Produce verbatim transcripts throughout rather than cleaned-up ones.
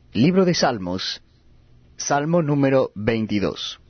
Libro de Salmos, Salmo número veintidós.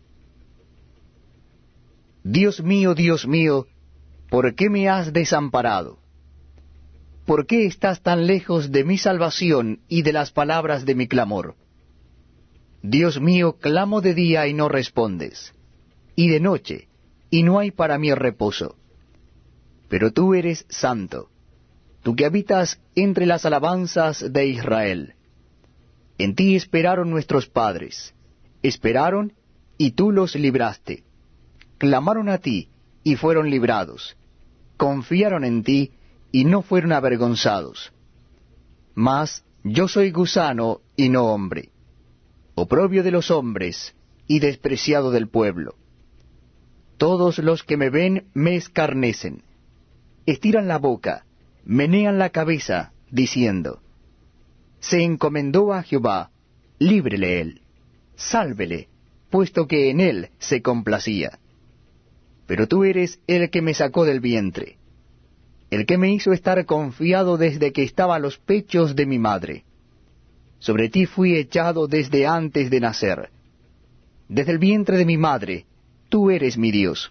Dios mío, Dios mío, ¿por qué me has desamparado? ¿Por qué estás tan lejos de mi salvación y de las palabras de mi clamor? Dios mío, clamo de día y no respondes, y de noche, y no hay para mí reposo. Pero tú eres santo, tú que habitas entre las alabanzas de Israel. En ti esperaron nuestros padres, esperaron, y tú los libraste. Clamaron a ti, y fueron librados. Confiaron en ti, y no fueron avergonzados. Mas yo soy gusano, y no hombre, oprobio de los hombres, y despreciado del pueblo. Todos los que me ven me escarnecen, estiran la boca, menean la cabeza, diciendo: Se encomendó a Jehová, líbrele él, sálvele, puesto que en él se complacía. Pero tú eres el que me sacó del vientre, el que me hizo estar confiado desde que estaba a los pechos de mi madre. Sobre ti fui echado desde antes de nacer. Desde el vientre de mi madre, tú eres mi Dios.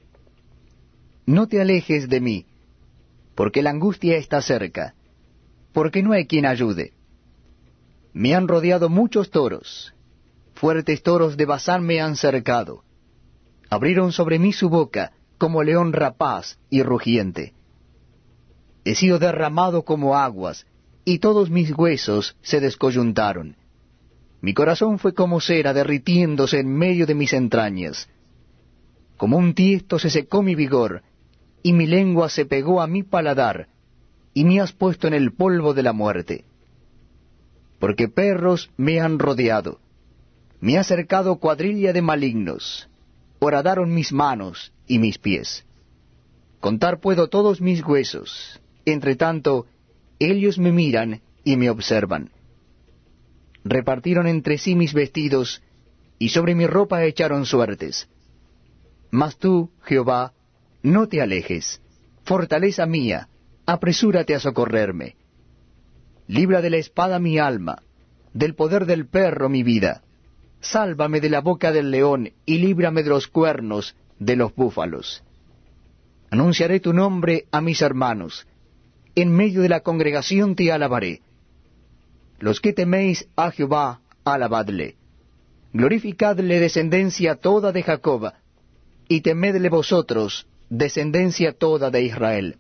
No te alejes de mí, porque la angustia está cerca, porque no hay quien ayude. Me han rodeado muchos toros, fuertes toros de Basán me han cercado. Abrieron sobre mí su boca como león rapaz y rugiente. He sido derramado como aguas, y todos mis huesos se descoyuntaron. Mi corazón fue como cera derritiéndose en medio de mis entrañas. Como un tiesto se secó mi vigor, y mi lengua se pegó a mi paladar, y me has puesto en el polvo de la muerte. Porque perros me han rodeado, me ha cercado cuadrilla de malignos, horadaron mis manos y mis pies. Contar puedo todos mis huesos, entre tanto, ellos me miran y me observan. Repartieron entre sí mis vestidos, y sobre mi ropa echaron suertes. Mas tú, Jehová, no te alejes, fortaleza mía, apresúrate a socorrerme. Libra de la espada mi alma, del poder del perro mi vida. Sálvame de la boca del león, y líbrame de los cuernos de los búfalos. Anunciaré tu nombre a mis hermanos, en medio de la congregación te alabaré. Los que teméis a Jehová, alabadle. Glorificadle descendencia toda de Jacob, y temedle vosotros, descendencia toda de Israel.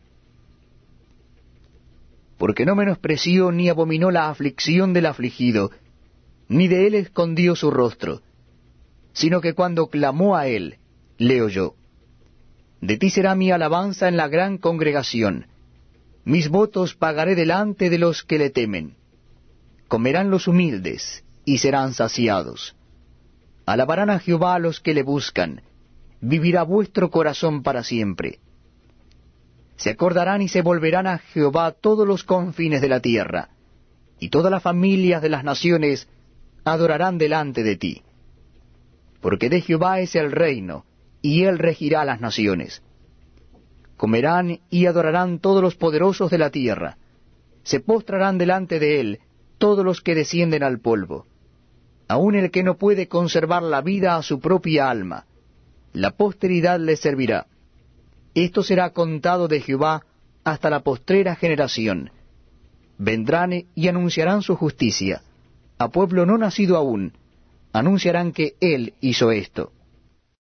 Porque no menospreció ni abominó la aflicción del afligido, ni de él escondió su rostro, sino que cuando clamó a él, le oyó. De ti será mi alabanza en la gran congregación. Mis votos pagaré delante de los que le temen. Comerán los humildes, y serán saciados. Alabarán a Jehová a los que le buscan. Vivirá vuestro corazón para siempre. Se acordarán y se volverán a Jehová todos los confines de la tierra, y todas las familias de las naciones adorarán delante de ti. Porque de Jehová es el reino, y él regirá las naciones. Comerán y adorarán todos los poderosos de la tierra. Se postrarán delante de él todos los que descienden al polvo. Aun el que no puede conservar la vida a su propia alma, la posteridad le servirá. Esto será contado de Jehová hasta la postrera generación. Vendrán y anunciarán su justicia. A pueblo no nacido aún, anunciarán que él hizo esto.